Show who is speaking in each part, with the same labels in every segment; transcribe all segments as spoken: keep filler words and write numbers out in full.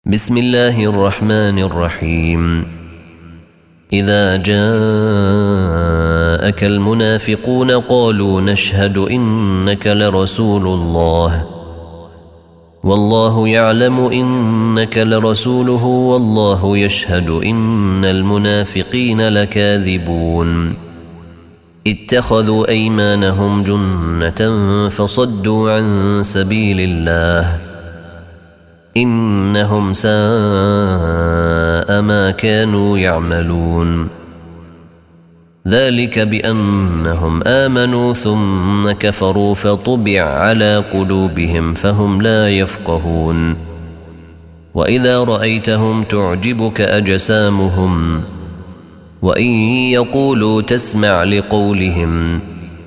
Speaker 1: بسم الله الرحمن الرحيم. إذا جاءك المنافقون قالوا نشهد إنك لرسول الله والله يعلم إنك لرسوله والله يشهد إن المنافقين لكاذبون. اتخذوا أيمانهم جنة فصدوا عن سبيل الله إنهم ساء ما كانوا يعملون. ذلك بأنهم آمنوا ثم كفروا فطبع على قلوبهم فهم لا يفقهون. وإذا رأيتهم تعجبك أجسامهم وإن يقولوا تسمع لقولهم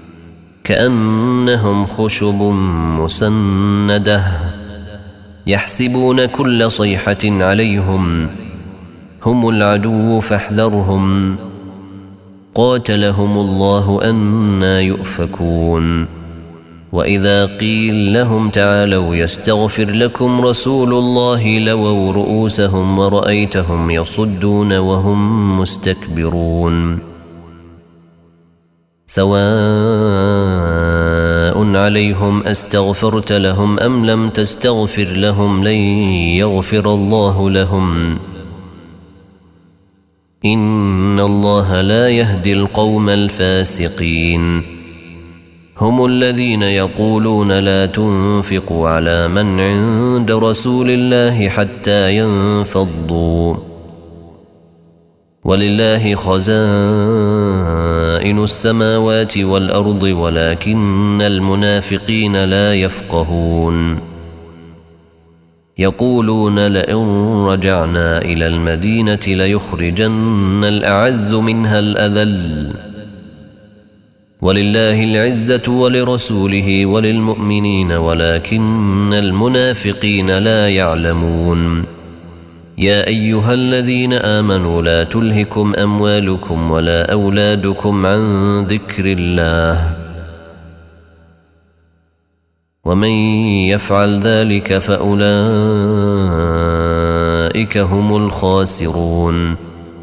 Speaker 1: كأنهم خشب مسندة يحسبون كل صيحة عليهم هم العدو فاحذرهم قاتلهم الله أنى يؤفكون. وإذا قيل لهم تعالوا يستغفر لكم رسول الله لووا رؤوسهم ورأيتهم يصدون وهم مستكبرون. سواء عليهم أستغفرت لهم أم لم تستغفر لهم لن يغفر الله لهم إن الله لا يهدي القوم الفاسقين. هم الذين يقولون لا تنفقوا على من عند رسول الله حتى ينفضوا ولله خزائن السماوات والأرض ولكن المنافقين لا يفقهون. يقولون لئن رجعنا إلى المدينة ليخرجن الأعز منها الأذل ولله العزة ولرسوله وللمؤمنين ولكن المنافقين لا يعلمون. يا أيها الذين آمنوا لا تلهكم أموالكم ولا أولادكم عن ذكر الله ومن يفعل ذلك فأولئك هم الخاسرون.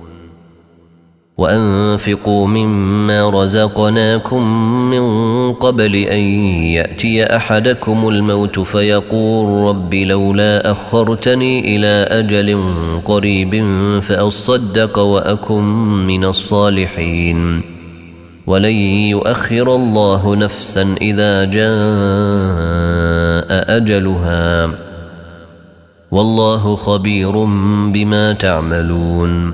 Speaker 1: وأنفقوا مما رزقناكم من قبل أن يأتي أحدكم الموت فيقول رب لولا أخرتني إلى أجل قريب فأصدق وأكن من الصالحين ولن يؤخر الله نفسا إذا جاء أجلها والله خبير بما تعملون.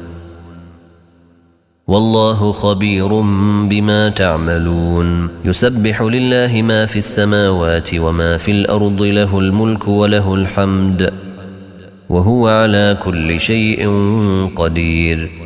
Speaker 1: والله خبير بما تعملون. يسبح لله ما في السماوات وما في الأرض له الملك وله الحمد وهو على كل شيء قدير.